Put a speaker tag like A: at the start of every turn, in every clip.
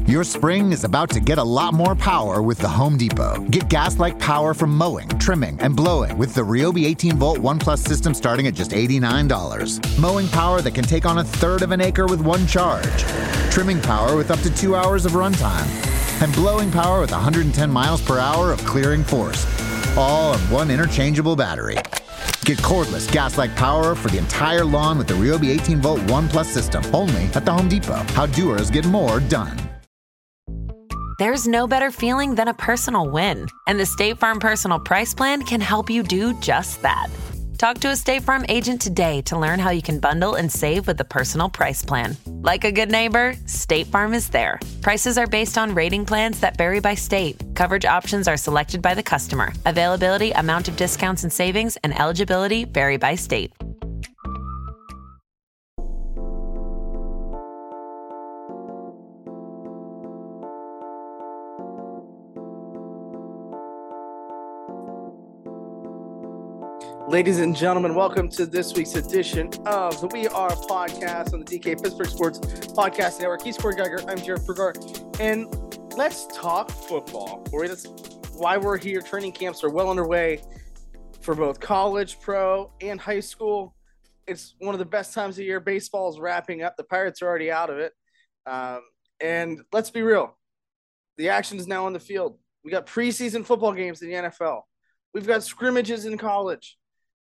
A: Your spring is about to get a lot more power with the Home Depot. Get gas-like power from mowing, trimming, and blowing with the Ryobi 18-volt ONE+ system starting at just $89. Mowing power that can take on a third of an acre with one charge. Trimming power with up to 2 hours of runtime. And blowing power with 110 miles per hour of clearing force. All on one interchangeable battery. Get cordless gas-like power for the entire lawn with the Ryobi 18-volt ONE+ system. Only at the Home Depot. How doers get more done.
B: There's no better feeling than a personal win, and the State Farm Personal Price Plan can help you do just that. Talk to a State Farm agent today to learn how you can bundle and save with the Personal Price Plan. Like a good neighbor, State Farm is there. Prices are based on rating plans that vary by state. Coverage options are selected by the customer. Availability, amount of discounts and savings, and eligibility vary by state.
C: Ladies and gentlemen, welcome to this week's edition of the We Are podcast on the DK Pittsburgh Sports Podcast Network. He's Corey Geiger. I'm Jared Bergar. And let's talk football. Corey, that's why we're here. Training camps are well underway for both college, pro, and high school. It's one of the best times of year. Baseball is wrapping up. The Pirates are already out of it. And let's be real. The action is now on the field. We got preseason football games in the NFL. We've got scrimmages in college.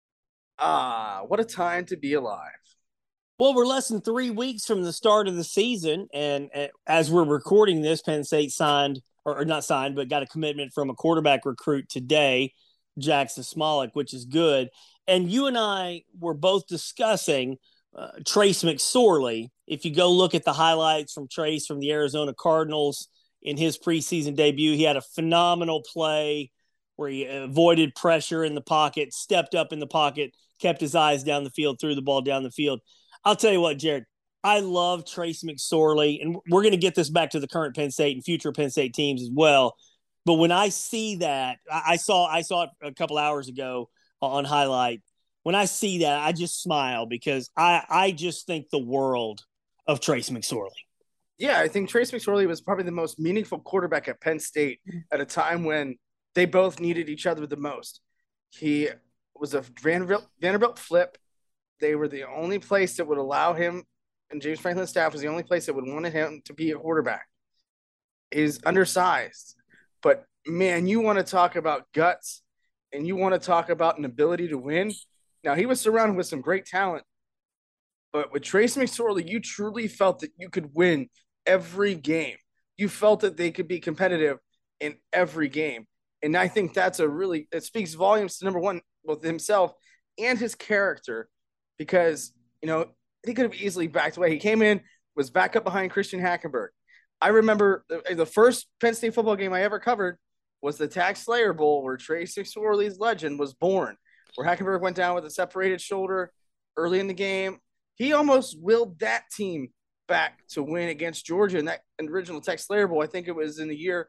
C: What a time to be alive.
D: Well, we're less than 3 weeks from the start of the season, and as we're recording this, Penn State signed, or not signed, but got a commitment from a quarterback recruit today, Jackson Smolik, which is good. And you and I were both discussing Trace McSorley. If you go look at the highlights from Trace from the Arizona Cardinals in his preseason debut, he had a phenomenal play where he avoided pressure in the pocket, stepped up in the pocket, kept his eyes down the field, threw the ball down the field. I'll tell you what, Jared, I love Trace McSorley, and we're going to get this back to the current Penn State and future Penn State teams as well. But when I see that, I saw it a couple hours ago on highlight. When I see that, I just smile because I just think the world of Trace McSorley.
C: Yeah, I think Trace McSorley was probably the most meaningful quarterback at Penn State at a time when they both needed each other the most. He was a Vanderbilt flip. They were the only place that would allow him, and James Franklin's staff was the only place that would want him to be a quarterback. He's undersized. But, man, you want to talk about guts and you want to talk about an ability to win. Now, he was surrounded with some great talent. But with Trace McSorley, you truly felt that you could win every game. You felt that they could be competitive in every game. And I think it speaks volumes to, number one, both himself and his character, because, he could have easily backed away. He came in, was back up behind Christian Hackenberg. I remember the first Penn State football game I ever covered was the Tax Slayer Bowl, where Trace McSorley's legend was born, where Hackenberg went down with a separated shoulder early in the game. He almost willed that team back to win against Georgia in that original Tax Slayer Bowl. I think it was in the year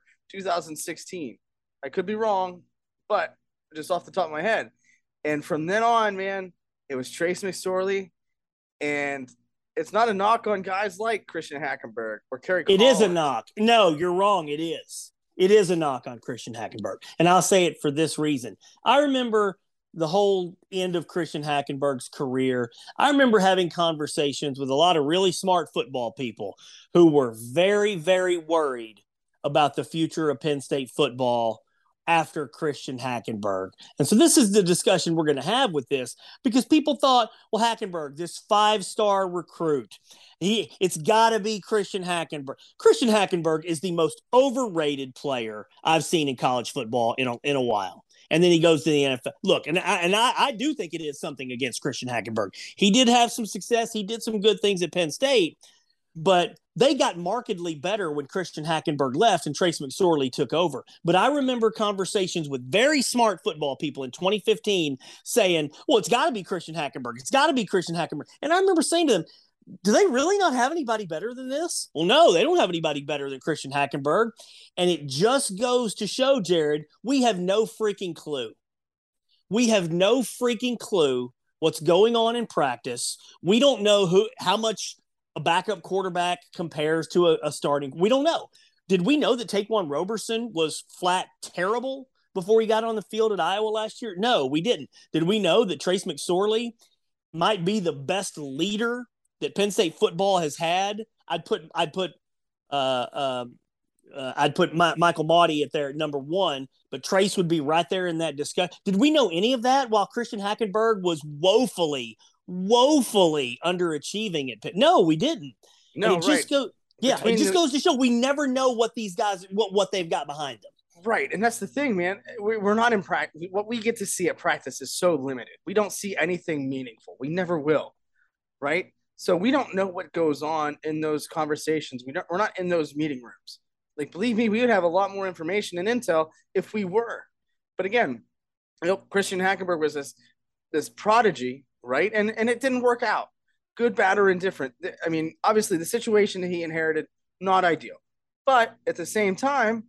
C: 2016. I could be wrong, but just off the top of my head. And from then on, man, it was Trace McSorley. And it's not a knock on guys like Christian Hackenberg or Kerry Collins.
D: It is a knock. No, you're wrong. It is. It is a knock on Christian Hackenberg. And I'll say it for this reason. I remember the whole end of Christian Hackenberg's career. I remember having conversations with a lot of really smart football people who were very, very worried about the future of Penn State football after Christian Hackenberg. And so this is the discussion we're going to have with this, because people thought, well, Hackenberg, this 5-star recruit, it's got to be Christian Hackenberg. Christian Hackenberg is the most overrated player I've seen in college football in a while. And then he goes to the NFL. Look, and I do think it is something against Christian Hackenberg. He did have some success. He did some good things at Penn State, but they got markedly better when Christian Hackenberg left and Trace McSorley took over. But I remember conversations with very smart football people in 2015 saying, well, it's got to be Christian Hackenberg. It's got to be Christian Hackenberg. And I remember saying to them, do they really not have anybody better than this? Well, no, they don't have anybody better than Christian Hackenberg. And it just goes to show, Jared, we have no freaking clue. We have no freaking clue what's going on in practice. We don't know how much a backup quarterback compares to a starting. We don't know. Did we know that Taquan Roberson was flat terrible before he got on the field at Iowa last year? No, we didn't. Did we know that Trace McSorley might be the best leader that Penn State football has had? I'd put Michael Maudie at there number one, but Trace would be right there in that discussion. Did we know any of that while Christian Hackenberg was woefully underachieving at Pitt? No, we didn't.
C: No,
D: and it
C: right.
D: Just goes to show we never know what these guys, what they've got behind them.
C: Right, and that's the thing, man. We're not in practice. What we get to see at practice is so limited. We don't see anything meaningful. We never will, right? So we don't know what goes on in those conversations. We're not in those meeting rooms. Like, believe me, we would have a lot more information and intel if we were. But again, Christian Hackenberg was this prodigy, right? And it didn't work out. Good, bad, or indifferent. I mean, obviously, the situation that he inherited, not ideal. But at the same time,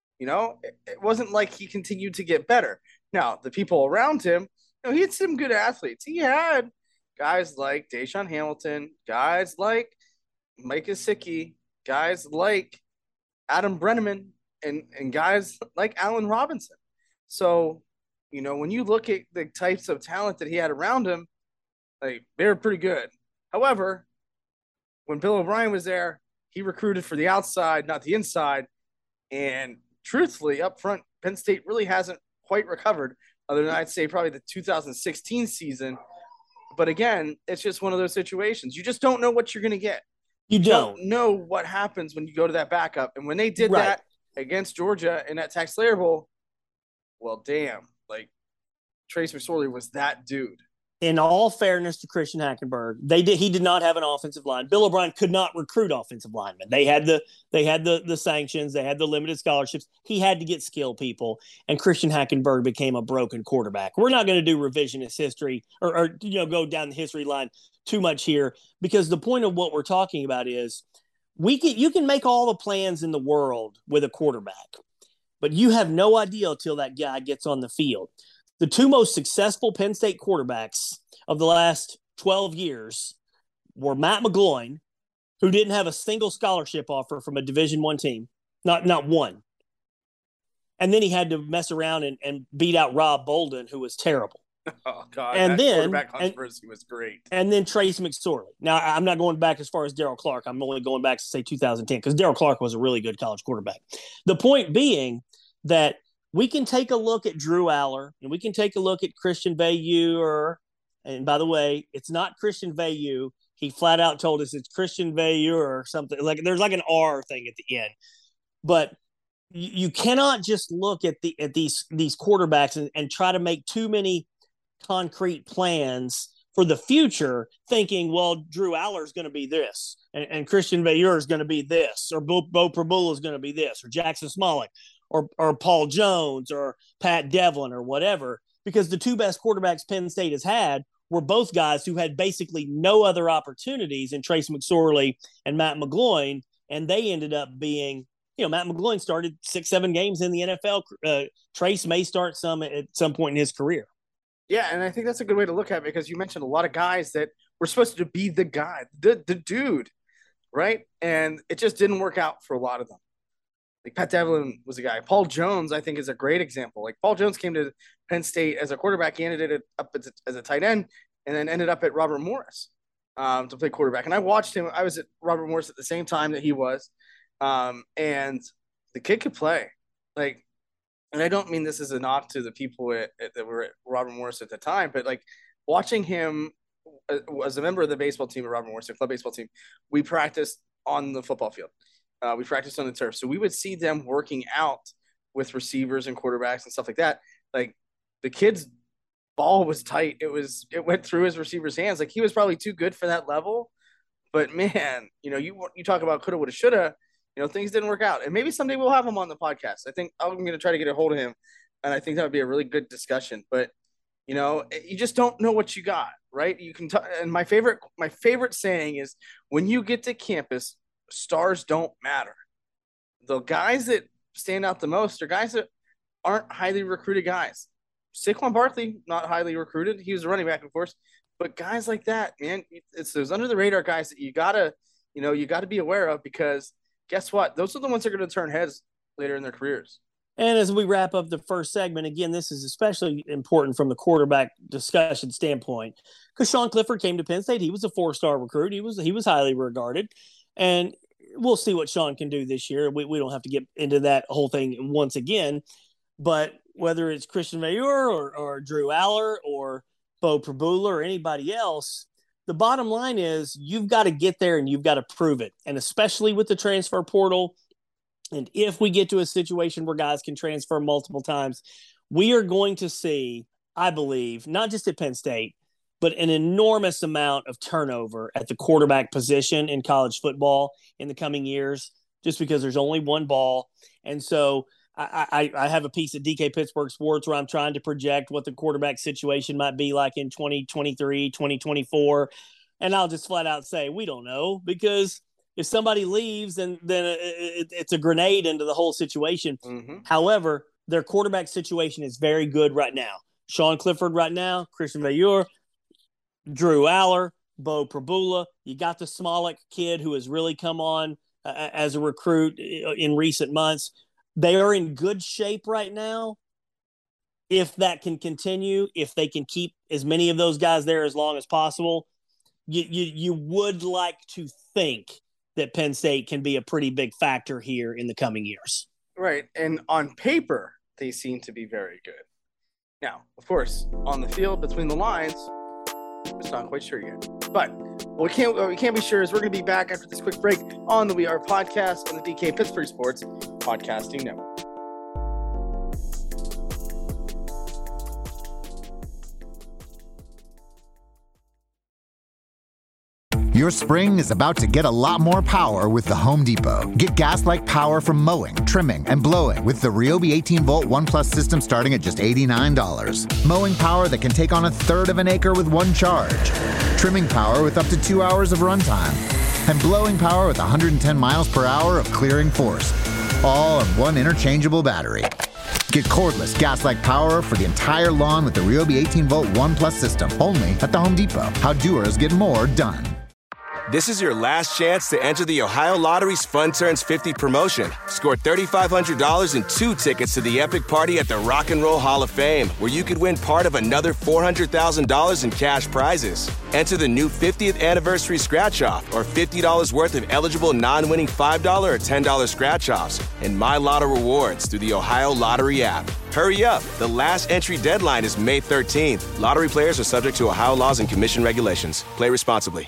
C: it wasn't like he continued to get better. Now, the people around him, he had some good athletes. He had guys like Deshaun Hamilton, guys like Mike Gesicki, guys like Adam Brenneman, and guys like Allen Robinson. So, when you look at the types of talent that he had around him, like, they were pretty good. However, when Bill O'Brien was there, he recruited for the outside, not the inside. And truthfully, up front, Penn State really hasn't quite recovered, other than I'd say probably the 2016 season. But again, it's just one of those situations. You just don't know what you're going to get. You don't know what happens when you go to that backup. And when they did that against Georgia in that Taxslayer Bowl, well, damn, like, Trace McSorley was that dude.
D: In all fairness to Christian Hackenberg, he did not have an offensive line. Bill O'Brien could not recruit offensive linemen. They had the sanctions, they had the limited scholarships. He had to get skilled people, and Christian Hackenberg became a broken quarterback. We're not going to do revisionist history or go down the history line too much here, because the point of what we're talking about is you can make all the plans in the world with a quarterback, but you have no idea until that guy gets on the field. The two most successful Penn State quarterbacks of the last 12 years were Matt McGloin, who didn't have a single scholarship offer from a Division I team, not one. And then he had to mess around and beat out Rob Bolden, who was terrible.
C: Oh, God. And that quarterback controversy was great.
D: And then Trace McSorley. Now, I'm not going back as far as Daryl Clark. I'm only going back to, say, 2010, because Daryl Clark was a really good college quarterback. The point being that we can take a look at Drew Aller, and we can take a look at Christian Veilleux, and by the way, it's not Christian Veilleux. He flat out told us it's Christian Veilleux or something. Like, there's like an R thing at the end. But you cannot just look at these quarterbacks and try to make too many concrete plans for the future, thinking, well, Drew Aller is going to be this, and Christian Veilleux is going to be this, or Bo Prabula is going to be this, or Jackson Smollett, or Paul Jones, or Pat Devlin, or whatever, because the two best quarterbacks Penn State has had were both guys who had basically no other opportunities in Trace McSorley and Matt McGloin, and they ended up being, Matt McGloin started 6-7 games in the NFL. Trace may start some at some point in his career.
C: Yeah, and I think that's a good way to look at it, because you mentioned a lot of guys that were supposed to be the guy, the dude, right? And it just didn't work out for a lot of them. Like, Pat Devlin was a guy. Paul Jones, I think, is a great example. Like, Paul Jones came to Penn State as a quarterback. He ended it up as a tight end, and then ended up at Robert Morris to play quarterback. And I watched him. I was at Robert Morris at the same time that he was. And the kid could play. Like, and I don't mean this as a knock to the people that were at Robert Morris at the time, but like, watching him as a member of the baseball team at Robert Morris, the club baseball team, we practiced on the football field. We practiced on the turf. So we would see them working out with receivers and quarterbacks and stuff like that. Like, the kid's ball was tight. It went through his receiver's hands. Like, he was probably too good for that level. But man, you talk about coulda, woulda, shoulda. Things didn't work out. And maybe someday we'll have him on the podcast. I think I'm going to try to get a hold of him, and I think that would be a really good discussion. But, you just don't know what you got, right? You can and my favorite saying is, when you get to campus, stars don't matter. The guys that stand out the most are guys that aren't highly recruited guys. Saquon Barkley, not highly recruited. He was a running back, of course. But guys like that, man, it's those under-the-radar guys that you got to you got to be aware of, because guess what? Those are the ones that are going to turn heads later in their careers.
D: And as we wrap up the first segment, again, this is especially important from the quarterback discussion standpoint, because Sean Clifford came to Penn State. He was a 4-star recruit. He was highly regarded, and we'll see what Sean can do this year. We don't have to get into that whole thing once again, but whether it's Christian Veilleux or Drew Aller or Bo Prabula or anybody else, the bottom line is you've got to get there and you've got to prove it. And especially with the transfer portal, and if we get to a situation where guys can transfer multiple times, we are going to see, I believe, not just at Penn State, but an enormous amount of turnover at the quarterback position in college football in the coming years, just because there's only one ball. And so I have a piece of DK Pittsburgh Sports where I'm trying to project what the quarterback situation might be like in 2023, 2024. And I'll just flat out say, we don't know, because if somebody leaves, then it's a grenade into the whole situation. Mm-hmm. However, their quarterback situation is very good right now. Sean Clifford right now, Christian Veilleux, Drew Aller, Bo Prabula. You got the Smolik kid who has really come on as a recruit in recent months. They are in good shape right now. If that can continue, if they can keep as many of those guys there as long as possible, you would like to think that Penn State can be a pretty big factor here in the coming years. Right.
C: And on paper, they seem to be very good. Now, of course, on the field, between the lines, it's not quite sure yet. But what we can't be sure is we're going to be back after this quick break on the We Are podcast on the DK Pittsburgh Sports Podcasting Network.
A: Your spring is about to get a lot more power with the Home Depot. Get gas-like power from mowing, trimming, and blowing with the Ryobi 18-volt ONE+ system starting at just $89. Mowing power that can take on 1/3 of an acre with one charge. Trimming power with up to 2 hours of runtime. And blowing power with 110 miles per hour of clearing force. All on one interchangeable battery. Get cordless gas-like power for the entire lawn with the Ryobi 18-volt ONE+ system. Only at the Home Depot. How doers get more done.
E: This is your last chance to enter the Ohio Lottery's Fun Turns 50 promotion. Score $3,500 and 2 tickets to the epic party at the Rock and Roll Hall of Fame, where you could win part of another $400,000 in cash prizes. Enter the new 50th anniversary scratch-off or $50 worth of eligible non-winning $5 or $10 scratch-offs and My Lotto rewards through the Ohio Lottery app. Hurry up. The last entry deadline is May 13th. Lottery players are subject to Ohio laws and commission regulations. Play responsibly.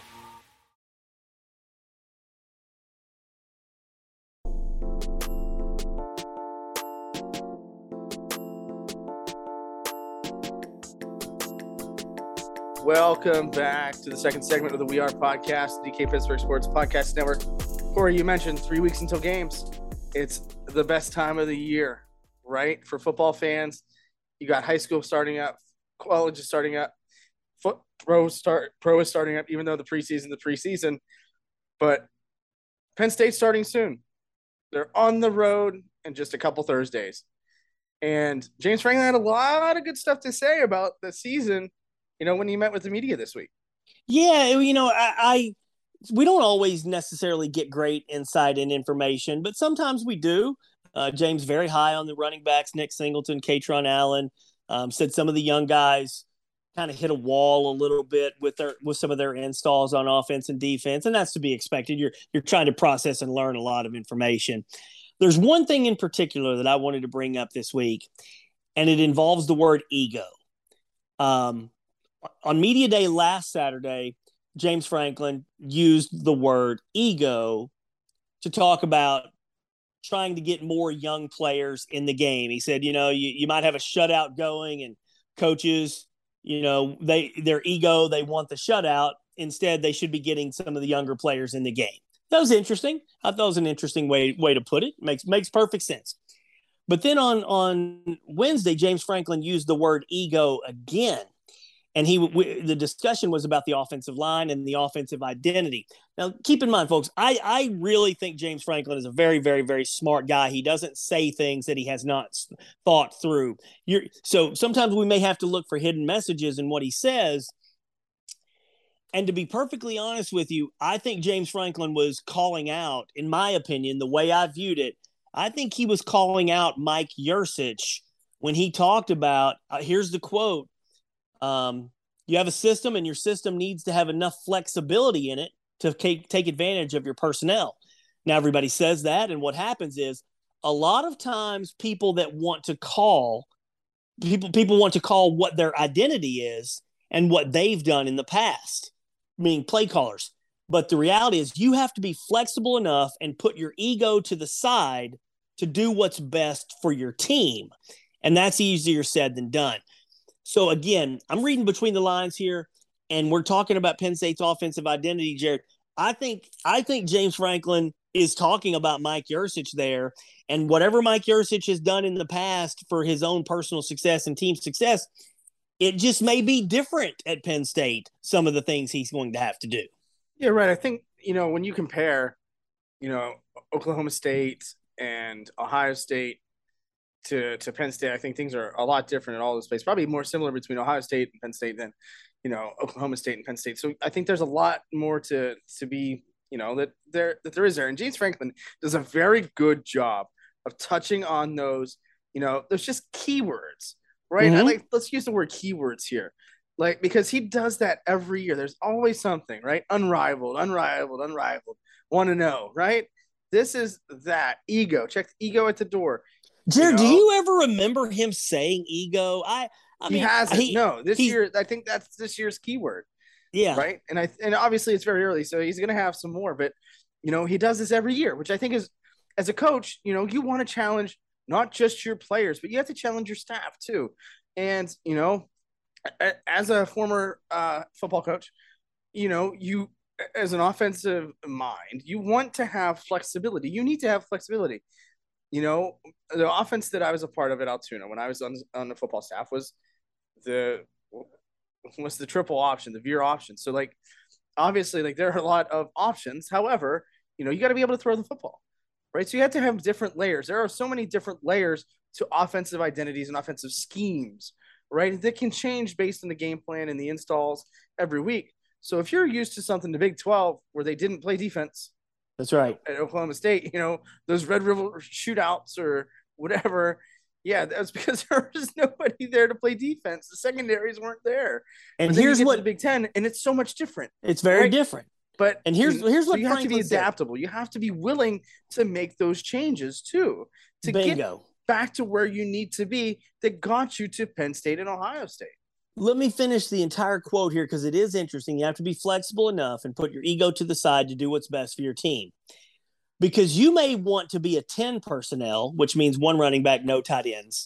C: Welcome back to the second segment of the We Are podcast, DK Pittsburgh Sports Podcast Network. Corey, you mentioned 3 weeks until games. It's the best time of the year, right? For football fans, you got high school starting up, college is starting up, pro is starting up, even though the preseason. But Penn State's starting soon. They're on the road in just a couple Thursdays. And James Franklin had a lot of good stuff to say about the season, when he met with the media this week.
D: Yeah, we don't always necessarily get great insight and information, but sometimes we do. James very high on the running backs, Nick Singleton, Katron Allen, said some of the young guys kind of hit a wall a little bit with some of their installs on offense and defense, and that's to be expected. You're trying to process and learn a lot of information. There's one thing in particular that I wanted to bring up this week, and it involves the word ego. On Media Day last Saturday, James Franklin used the word ego to talk about trying to get more young players in the game. He said, you might have a shutout going and coaches, their ego, they want the shutout. Instead, they should be getting some of the younger players in the game. That was interesting. I thought it was an interesting way to put it. Makes perfect sense. But then on Wednesday, James Franklin used the word ego again. And the discussion was about the offensive line and the offensive identity. Now, keep in mind, folks, I really think James Franklin is a very, very, very smart guy. He doesn't say things that he has not thought through. So sometimes we may have to look for hidden messages in what he says. And to be perfectly honest with you, I think James Franklin was calling out, in my opinion, the way I viewed it, I think he was calling out Mike Yurcich when he talked about, here's the quote, you have a system and your system needs to have enough flexibility in it to take advantage of your personnel. Now, everybody says that, and what happens is a lot of times people want to call what their identity is and what they've done in the past, meaning play callers. But the reality is you have to be flexible enough and put your ego to the side to do what's best for your team. And that's easier said than done. So again, I'm reading between the lines here, and we're talking about Penn State's offensive identity, Jared. I think James Franklin is talking about Mike Yurcich there, and whatever Mike Yurcich has done in the past for his own personal success and team success, it just may be different at Penn State, some of the things he's going to have to do.
C: Yeah, right. I think, when you compare, Oklahoma State and Ohio State to Penn State, I think things are a lot different in all those places. Probably more similar between Ohio State and Penn State than, Oklahoma State and Penn State. So I think there's a lot more to be, that there is there. And James Franklin does a very good job of touching on those, there's just keywords, right?
D: Mm-hmm.
C: Let's use the word keywords here. Because he does that every year. There's always something, right? Unrivaled, want to know, right? This is that ego. Check the ego at the door.
D: Jared, do you ever remember him saying ego? I
C: mean, he hasn't. This year, I think that's this year's keyword.
D: Yeah.
C: Right. And obviously it's very early, so he's going to have some more, but he does this every year, which I think is, as a coach, you want to challenge not just your players, but you have to challenge your staff too. And, as a former football coach, you as an offensive mind, you want to have flexibility. You need to have flexibility. The offense that I was a part of at Altoona when I was on the football staff was the triple option, the veer option. So obviously there are a lot of options. However, you got to be able to throw the football, right? So you have to have different layers. There are so many different layers to offensive identities and offensive schemes, right? That can change based on the game plan and the installs every week. So if you're used to something, the Big 12, where they didn't play defense,
D: that's right,
C: at Oklahoma State, those Red River shootouts or whatever. Yeah, that's because there was nobody there to play defense. The secondaries weren't there.
D: And here's what
C: the Big Ten, and it's so much different.
D: It's very different.
C: But
D: here's what
C: you have to be adaptable. You have to be willing to make those changes too to get back to where you need to be that got you to Penn State and Ohio State.
D: Let me finish the entire quote here because it is interesting. You have to be flexible enough and put your ego to the side to do what's best for your team. Because you may want to be a 10 personnel, which means one running back, no tight ends,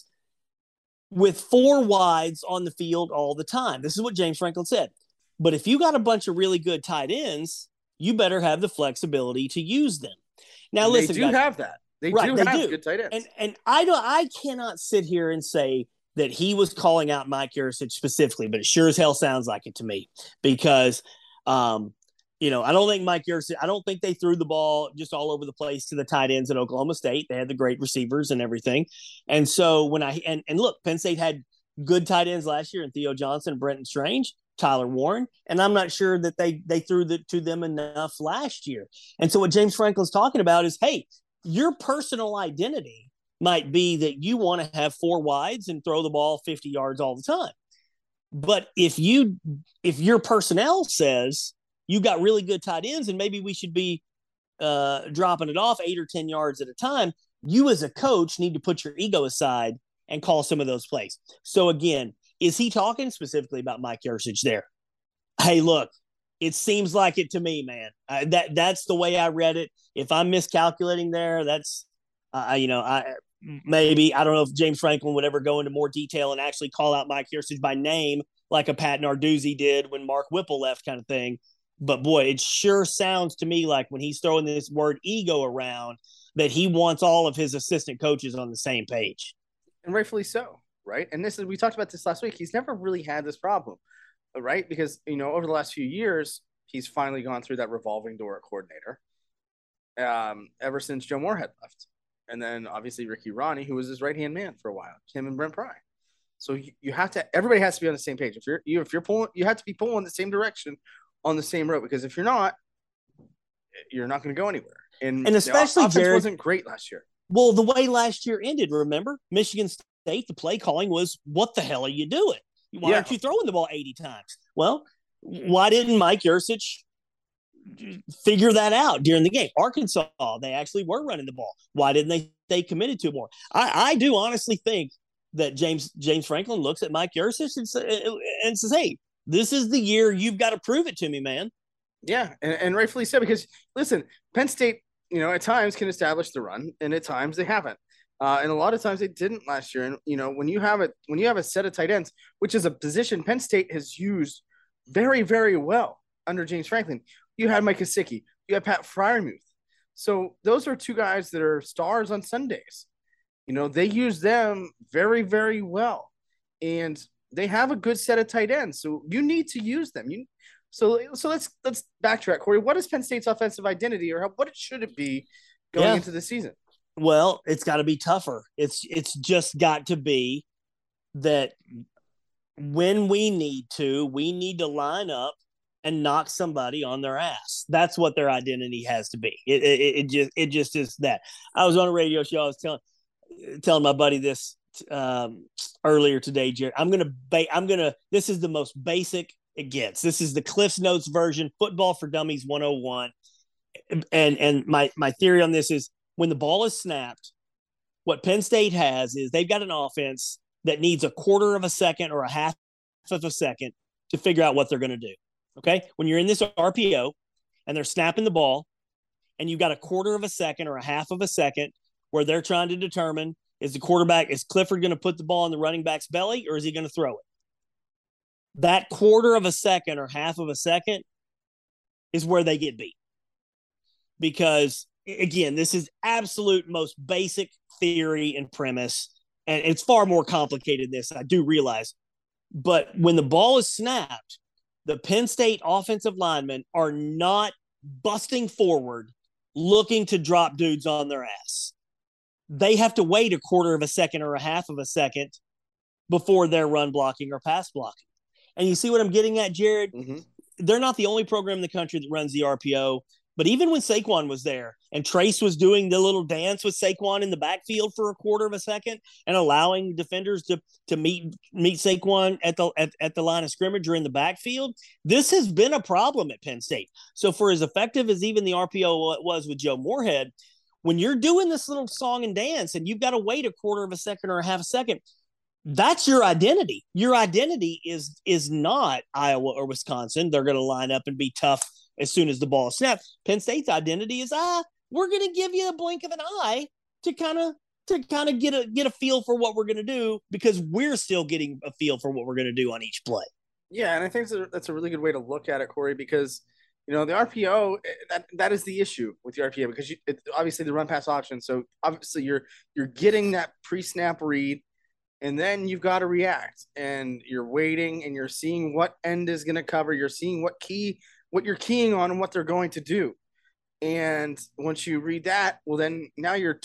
D: with 4 wides on the field all the time. This is what James Franklin said. But if you got a bunch of really good tight ends, you better have the flexibility to use them. Now, listen,
C: they do have that. They do have good tight ends.
D: And I cannot sit here and say that he was calling out Mike Yurcich specifically, but it sure as hell sounds like it to me because, I don't think Mike Yurcich, I don't think they threw the ball just all over the place to the tight ends at Oklahoma State. They had the great receivers and everything. And so look, Penn State had good tight ends last year in Theo Johnson, Brenton Strange, Tyler Warren, and I'm not sure that they threw to them enough last year. And so what James Franklin's talking about is, hey, your personal identity might be that you want to have 4 wides and throw the ball 50 yards all the time. But if your personnel says you got really good tight ends and maybe we should be dropping it off 8 or 10 yards at a time, you as a coach need to put your ego aside and call some of those plays. So again, is he talking specifically about Mike Yurcich there? Hey, look, it seems like it to me, man. That's the way I read it. If I'm miscalculating there, that's maybe I don't know if James Franklin would ever go into more detail and actually call out Mike Yurcich by name like a Pat Narduzzi did when Mark Whipple left, kind of thing. But boy, it sure sounds to me like when he's throwing this word ego around that he wants all of his assistant coaches on the same page.
C: And rightfully so, right? And we talked about this last week. He's never really had this problem, right? Because, over the last few years, he's finally gone through that revolving door at coordinator ever since Joe Moorhead left. And then obviously Ricky Ronnie, who was his right-hand man for a while, him and Brent Pry. So everybody has to be on the same page. If you're pulling, you have to be pulling the same direction on the same road, because if you're not going to go anywhere. And
D: especially
C: offense
D: Jared
C: wasn't great last year.
D: Well, the way last year ended, remember? Michigan State, the play calling was, what the hell are you doing? Why aren't you throwing the ball 80 times? Well, why didn't Mike Yurcich figure that out during the game? Arkansas, they actually were running the ball. Why didn't they stay committed to more? I do honestly think that James Franklin looks at Mike Yurcich and says, hey, this is the year you've got to prove it to me, man.
C: Yeah, and rightfully so, because, listen, Penn State, at times can establish the run, and at times they haven't. And a lot of times they didn't last year. And, when you have a set of tight ends, which is a position Penn State has used very, very well under James Franklin, you had Mike Gesicki, you have Pat Freiermuth. So those are two guys that are stars on Sundays. They use them very, very well. And they have a good set of tight ends. So you need to use them. So let's backtrack, Corey. What is Penn State's offensive identity, or what should it be going into the season?
D: Well, it's got to be tougher. It's just got to be that when we need to line up and knock somebody on their ass. That's what their identity has to be. It just is that. I was on a radio show. I was telling my buddy this earlier today, Jared. This is the most basic it gets. This is the Cliff's Notes version, Football for Dummies 101. And my theory on this is, when the ball is snapped, what Penn State has is they've got an offense that needs a quarter of a second or a half of a second to figure out what they're going to do. Okay? When you're in this RPO and they're snapping the ball and you've got a quarter of a second or a half of a second where they're trying to determine, is Clifford going to put the ball in the running back's belly, or is he going to throw it? That quarter of a second or half of a second is where they get beat. Because, again, this is absolute most basic theory and premise, and it's far more complicated than this, I do realize. But when the ball is snapped, the Penn State offensive linemen are not busting forward looking to drop dudes on their ass. They have to wait a quarter of a second or a half of a second before they're run blocking or pass blocking. And you see what I'm getting at, Jared? Mm-hmm. They're not the only program in the country that runs the RPO. But even when Saquon was there and Trace was doing the little dance with Saquon in the backfield for a quarter of a second and allowing defenders to meet Saquon at the line of scrimmage or in the backfield, this has been a problem at Penn State. So for as effective as even the RPO was with Joe Moorhead, when you're doing this little song and dance and you've got to wait a quarter of a second or a half a second, that's your identity. Your identity is not Iowa or Wisconsin. They're going to line up and be tough as soon as the ball is snapped. Penn State's identity is, we're going to give you a blink of an eye to kind of get a feel for what we're going to do, because we're still getting a feel for what we're going to do on each play.
C: Yeah, and I think that's a really good way to look at it, Corey, because the RPO, that is the issue with the RPO, because obviously the run pass option. So obviously you're getting that pre-snap read, and then you've got to react, and you're waiting, and you're seeing what end is going to cover. You're seeing what you're keying on and what they're going to do. And once you read that, well, then now you're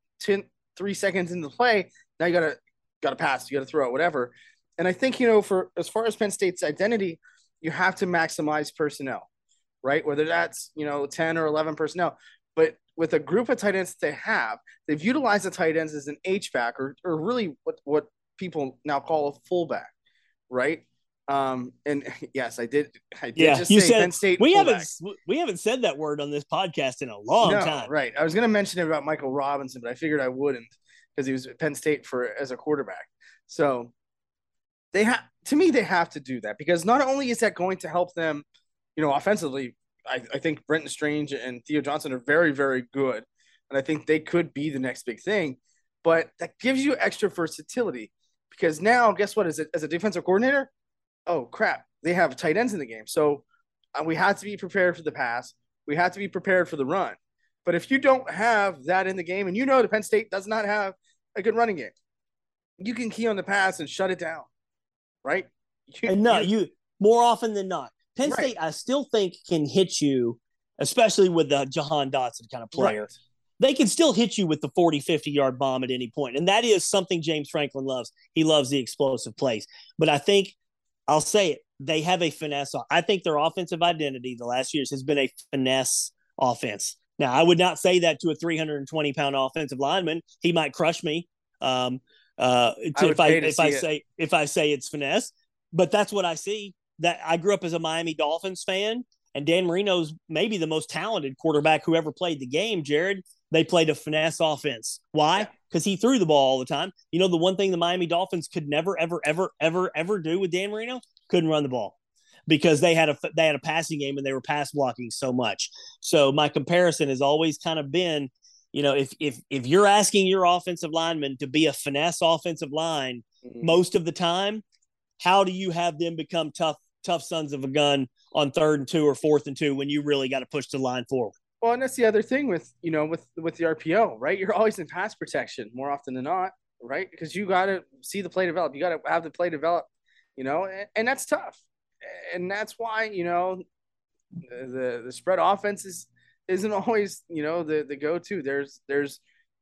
C: 3 seconds into the play. Now you got to pass, you got to throw it, whatever. And I think, for as far as Penn State's identity, you have to maximize personnel, right? Whether that's, 10 or 11 personnel. But with a group of tight ends that they've utilized the tight ends as an H-back or really what people now call a fullback, right? And yes, I did just say Penn State.
D: We haven't said that word on this podcast in a long time.
C: Right. I was going to mention it about Michael Robinson, but I figured I wouldn't, because he was at Penn State as a quarterback. So they have to do that, because not only is that going to help them, offensively. I think Brenton Strange and Theo Johnson are very, very good, and I think they could be the next big thing. But that gives you extra versatility, because now, guess what? As a defensive coordinator, oh crap, they have tight ends in the game. So we have to be prepared for the pass. We have to be prepared for the run. But if you don't have that in the game, and the Penn State does not have a good running game, you can key on the pass and shut it down, right?
D: You more often than not. Penn State, I still think, can hit you, especially with the Jahan Dotson kind of player. Right. They can still hit you with the 40, 50-yard bomb at any point. And that is something James Franklin loves. He loves the explosive plays. But I think I'll say it. They have a finesse. I think their offensive identity the last years has been a finesse offense. Now, I would not say that to a 320-pound offensive lineman. He might crush me if I say it's finesse. But that's what I see. That I grew up as a Miami Dolphins fan, and Dan Marino's maybe the most talented quarterback who ever played the game, Jared. They played a finesse offense. Why? Because he threw the ball all the time. You know, the one thing the Miami Dolphins could never, ever, ever, ever, ever do with Dan Marino? Couldn't run the ball because they had a passing game and they were pass blocking so much. So my comparison has always kind of been, you know, if you're asking your offensive lineman to be a finesse offensive line most of the time, how do you have them become tough sons of a gun on 3rd and 2 or 4th and 2 when you really got to push the line forward?
C: Well, and that's the other thing with the RPO, right? You're always in pass protection more often than not, right? Because you got to see the play develop. You got to have the play develop, you know, and that's tough. And that's why, you know, the spread offense isn't always, you know, the go-to. There's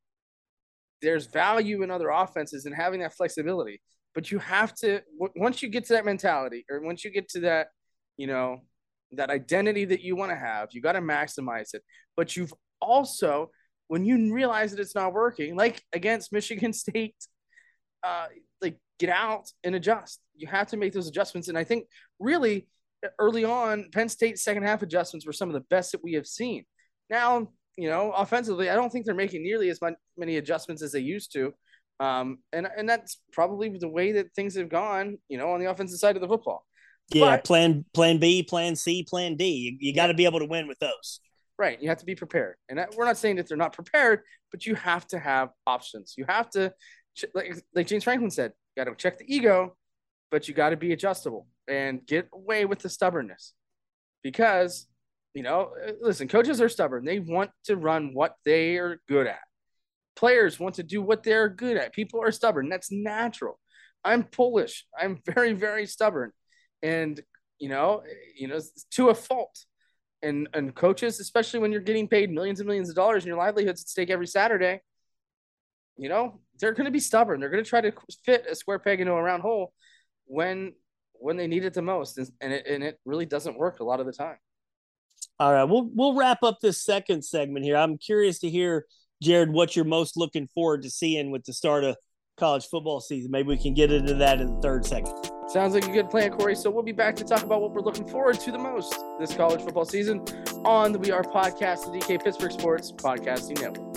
C: value in other offenses and having that flexibility. But you have to, once you get to that mentality, or once you get to that, you know, that identity that you want to have, you got to maximize it. But you've also, when you realize that it's not working, like against Michigan State, like get out and adjust. You have to make those adjustments. And I think really early on, Penn State's second half adjustments were some of the best that we have seen. Now, you know, offensively, I don't think they're making nearly as many adjustments as they used to. And that's probably the way that things have gone, you know, on the offensive side of the football.
D: Yeah, but, plan B, plan C, plan D. You got to be able to win with those.
C: Right. You have to be prepared. And we're not saying that they're not prepared, but you have to have options. You have to, like James Franklin said, you got to check the ego, but you got to be adjustable and get away with the stubbornness. Because, you know, listen, coaches are stubborn. They want to run what they are good at. Players want to do what they're good at. People are stubborn. That's natural. I'm Polish. I'm very, very stubborn. And, you know, to a fault. And coaches, especially when you're getting paid millions and millions of dollars and your livelihood's at stake every Saturday, you know, they're going to be stubborn. They're going to try to fit a square peg into a round hole when they need it the most. And it really doesn't work a lot of the time.
D: All right, we'll wrap up this second segment here. I'm curious to hear, Jared, what you're most looking forward to seeing with the start of college football season. Maybe we can get into that in the third segment.
C: Sounds like a good plan, Corey. So we'll be back to talk about what we're looking forward to the most this college football season on the We Are Podcast, the DK Pittsburgh Sports Podcasting Network.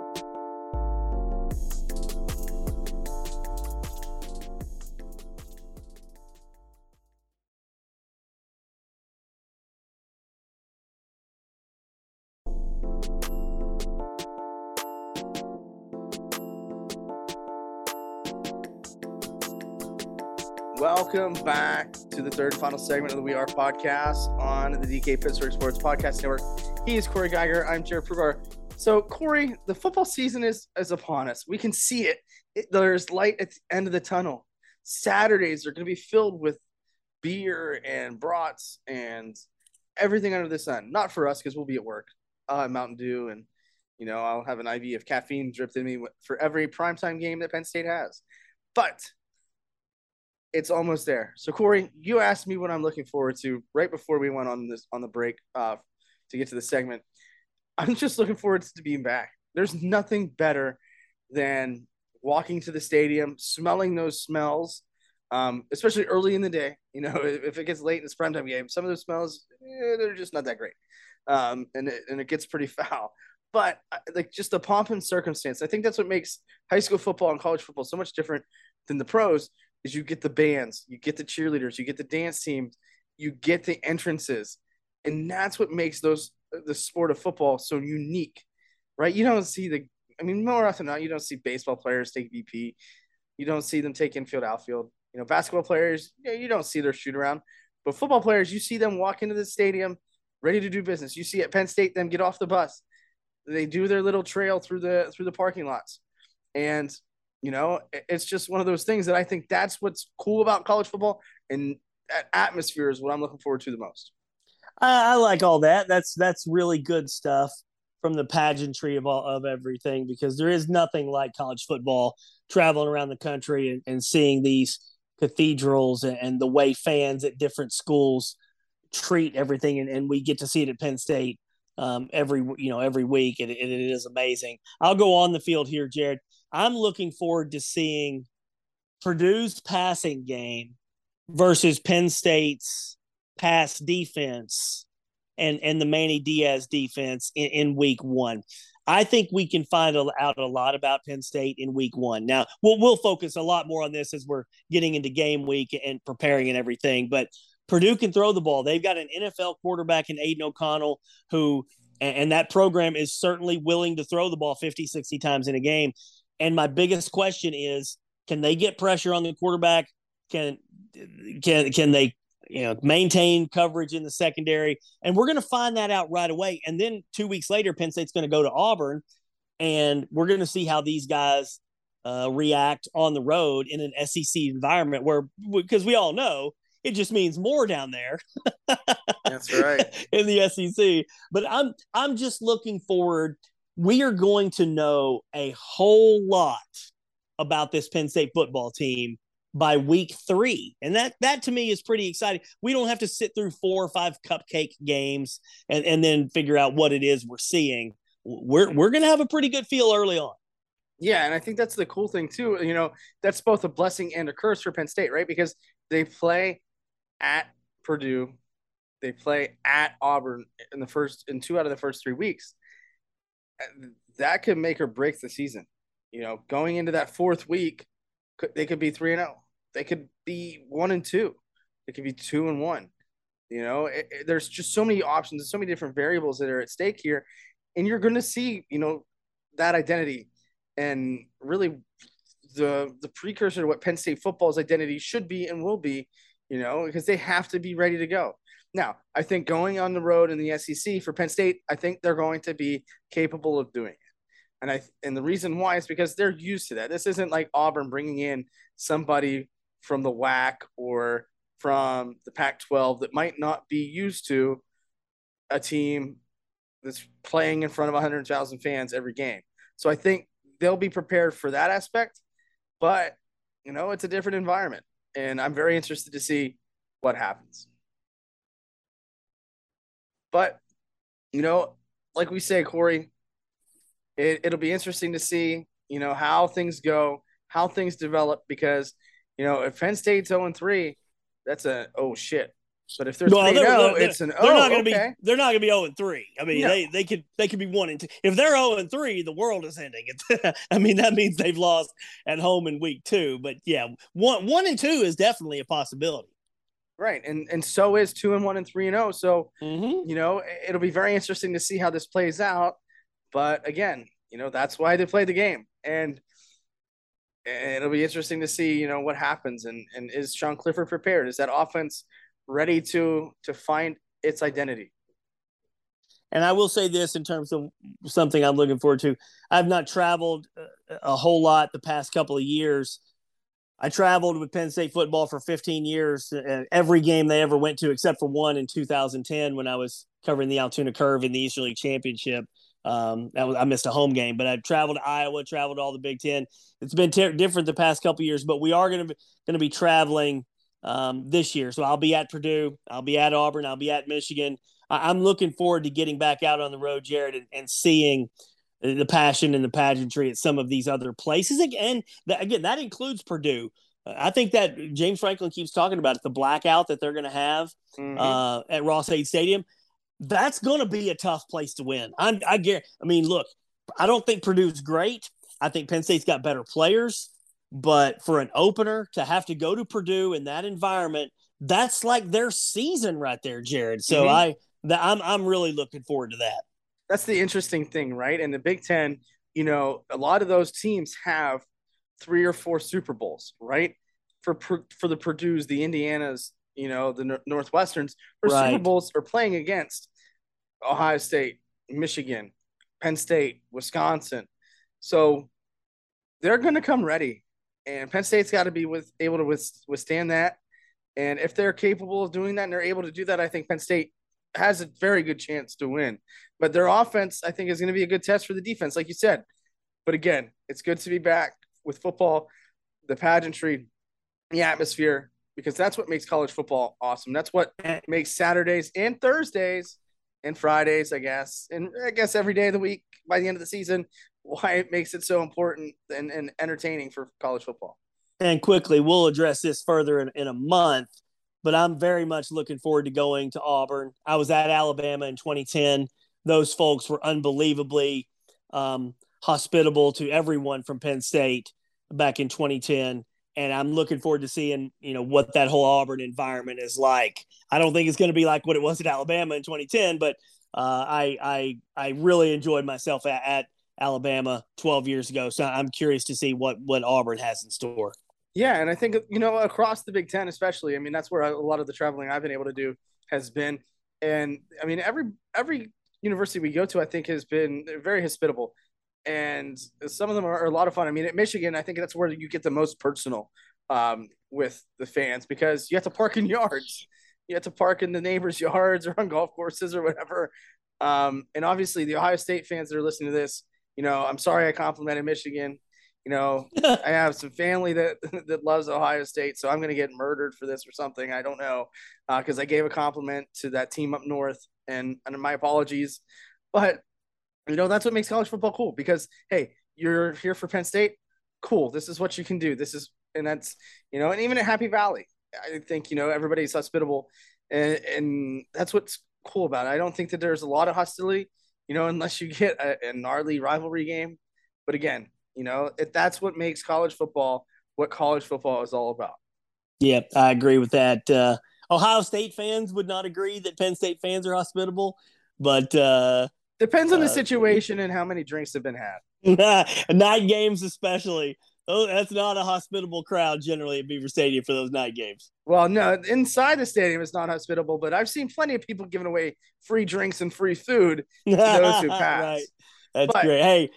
C: Welcome back to the third and final segment of the We Are Podcast on the DK Pittsburgh Sports Podcast Network. He is Corey Geiger. I'm Jared Prugar. So, Corey, the football season is upon us. We can see it. There's light at the end of the tunnel. Saturdays are going to be filled with beer and brats and everything under the sun. Not for us because we'll be at work. I'll have Mountain Dew and, you know, I'll have an IV of caffeine dripped in me for every primetime game that Penn State has. But it's almost there. So, Corey, you asked me what I'm looking forward to right before we went on the break to get to the segment. I'm just looking forward to being back. There's nothing better than walking to the stadium, smelling those smells, especially early in the day. You know, if it gets late in the primetime game, some of those smells, they're just not that great. And it gets pretty foul. But like just the pomp and circumstance, I think that's what makes high school football and college football so much different than the pros. Is you get the bands, you get the cheerleaders, you get the dance teams, you get the entrances. And that's what makes the sport of football so unique, right? You don't see more often than not, you don't see baseball players take VP. You don't see them take infield, outfield. You know, basketball players, you don't see their shoot around. But football players, you see them walk into the stadium ready to do business. You see at Penn State them get off the bus. They do their little trail through the parking lots. And you know, it's just one of those things that I think that's what's cool about college football, and that atmosphere is what I'm looking forward to the most.
D: I like all that. That's really good stuff from the pageantry of everything, because there is nothing like college football, traveling around the country and seeing these cathedrals and the way fans at different schools treat everything, and we get to see it at Penn State every week, and it is amazing. I'll go on the field here, Jared. I'm looking forward to seeing Purdue's passing game versus Penn State's pass defense and the Manny Diaz defense in week one. I think we can find out a lot about Penn State in week one. Now, we'll focus a lot more on this as we're getting into game week and preparing and everything, but Purdue can throw the ball. They've got an NFL quarterback in Aiden O'Connell who, and that program is certainly willing to throw the ball 50, 60 times in a game. And my biggest question is, can they get pressure on the quarterback? Can they maintain coverage in the secondary? And we're going to find that out right away. And then 2 weeks later, Penn State's going to go to Auburn, and we're going to see how these guys react on the road in an SEC environment because we all know it just means more down there.
C: That's right.
D: In the SEC. But I'm just looking forward. We are going to know a whole lot about this Penn State football team by week 3. And that to me is pretty exciting. We don't have to sit through 4 or 5 cupcake games and then figure out what it is we're seeing. We're going to have a pretty good feel early on.
C: Yeah, and I think that's the cool thing too. That's both a blessing and a curse for Penn State, right? Because they play at Purdue, they play at Auburn in 2 out of the first 3 weeks. That could make or break the season. Going into that 4th week, they could be 3-0. They could be 1-2. They could be 2-1. There's just so many options and so many different variables that are at stake here, and you're going to see, that identity and really the precursor to what Penn State football's identity should be and will be. Because they have to be ready to go. Now, I think going on the road in the SEC for Penn State, I think they're going to be capable of doing it. And the reason why is because they're used to that. This isn't like Auburn bringing in somebody from the WAC or from the Pac-12 that might not be used to a team that's playing in front of 100,000 fans every game. So I think they'll be prepared for that aspect, but it's a different environment. And I'm very interested to see what happens. But, like we say, Corey, it'll be interesting to see, how things go, how things develop, because, if Penn State's 0-3, that's oh shit. But if they're 3-0, it's an
D: they're not going to
C: okay.
D: They're not going to be 0-3. I mean,
C: No.
D: they could be 1-2. If they're 0-3, the world is ending. I mean, that means they've lost at home in week 2. But yeah, 1-2 is definitely a possibility.
C: Right, and so is 2-1 and 3-0. So it'll be very interesting to see how this plays out. But again, that's why they play the game, and it'll be interesting to see what happens. And is Sean Clifford prepared? Is that offense ready to find its identity?
D: And I will say this in terms of something I'm looking forward to. I've not traveled a whole lot the past couple of years. I traveled with Penn State football for 15 years, every game they ever went to, except for one in 2010 when I was covering the Altoona Curve in the Eastern League Championship. I missed a home game, but I traveled to Iowa, traveled to all the Big Ten. It's been different the past couple of years, but we are going to be traveling this year. So I'll be at Purdue, I'll be at Auburn, I'll be at Michigan. I'm looking forward to getting back out on the road, Jared, and seeing the passion and the pageantry at some of these other places. Again, that includes Purdue. I think that James Franklin keeps talking about it, the blackout that they're going to have at Ross-Ade Stadium. That's going to be a tough place to win. Look, I don't think Purdue's great. I think Penn State's got better players. But for an opener to have to go to Purdue in that environment, that's like their season right there, Jared. So I'm really looking forward to that.
C: That's the interesting thing, right? In the Big Ten, a lot of those teams have 3 or 4 Super Bowls, right? For the Purdue's, the Indianas, the Northwesterns, or
D: Right.
C: Super Bowls are playing against Ohio State, Michigan, Penn State, Wisconsin. So they're going to come ready, and Penn State's got to be able to withstand that. And if they're capable of doing that and they're able to do that, I think Penn State has a very good chance to win. But their offense, I think, is going to be a good test for the defense, like you said. But again, it's good to be back with football, the pageantry, the atmosphere, because that's what makes college football awesome. That's what makes Saturdays and Thursdays and Fridays, I guess, and I guess every day of the week by the end of the season, why it makes it so important and entertaining for college football.
D: And quickly, we'll address this further in a month, but I'm very much looking forward to going to Auburn. I was at Alabama in 2010. Those folks were unbelievably hospitable to everyone from Penn State back in 2010. And I'm looking forward to seeing, what that whole Auburn environment is like. I don't think it's going to be like what it was at Alabama in 2010, but I really enjoyed myself at Alabama 12 years ago. So I'm curious to see what Auburn has in store.
C: Yeah, and I think, across the Big Ten especially, I mean, that's where a lot of the traveling I've been able to do has been. And, I mean, every university we go to, I think, has been very hospitable. And some of them are a lot of fun. I mean, at Michigan, I think that's where you get the most personal with the fans, because you have to park in yards. You have to park in the neighbors' yards or on golf courses or whatever. And obviously, the Ohio State fans that are listening to this, I'm sorry I complimented Michigan. I have some family that loves Ohio State, so I'm going to get murdered for this or something. I don't know, because I gave a compliment to that team up north, and my apologies. But that's what makes college football cool, because, hey, you're here for Penn State. Cool. This is what you can do. And that's, and even at Happy Valley, I think, everybody's hospitable, and that's what's cool about it. I don't think that there's a lot of hostility, unless you get a gnarly rivalry game. But again, that's what makes college football what college football is all about.
D: Yeah, I agree with that. Ohio State fans would not agree that Penn State fans are hospitable, but
C: depends on the situation and how many drinks have been had.
D: Night games especially. Oh, that's not a hospitable crowd generally at Beaver Stadium for those night games.
C: Well, no, inside the stadium it's not hospitable, but I've seen plenty of people giving away free drinks and free food to those who pass.
D: Right. That's great. Hey,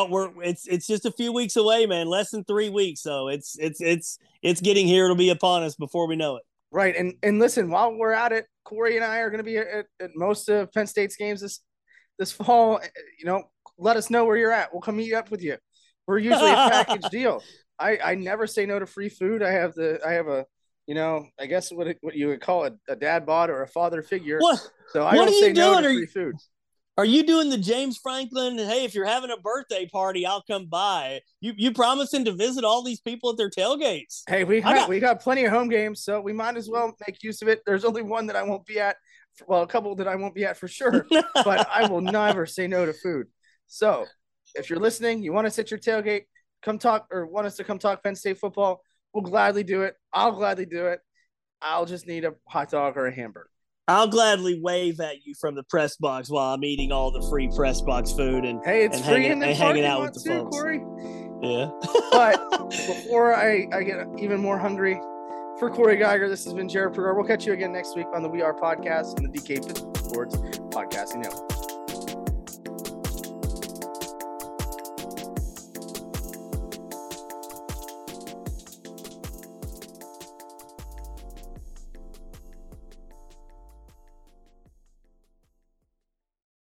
D: it's just a few weeks away, man. Less than 3 weeks, so it's getting here. It'll be upon us before we know it.
C: Right, and listen, while we're at it, Corey and I are going to be at most of Penn State's games this fall. Let us know where you're at. We'll come meet up with you. We're usually a package deal. I never say no to free food. I have a I guess what you would call a dad bod or a father figure.
D: What?
C: So I don't say no to free food.
D: Are you doing the James Franklin? Hey, if you're having a birthday party, I'll come by. You promising to visit all these people at their tailgates?
C: Hey, we got plenty of home games, so we might as well make use of it. There's only one that I won't be at. Well, a couple that I won't be at for sure, but I will never say no to food. So if you're listening, you want us at your tailgate, come talk, or want us to come talk Penn State football, we'll gladly do it. I'll gladly do it. I'll just need a hot dog or a hamburger.
D: I'll gladly wave at you from the press box while I'm eating all the free press box food and hanging out with the folks.
C: Corey.
D: Yeah.
C: But before I get even more hungry, for Corey Geiger, this has been Jared Perger. We'll catch you again next week on the We Are Podcast and the DK Sports Podcasting Network.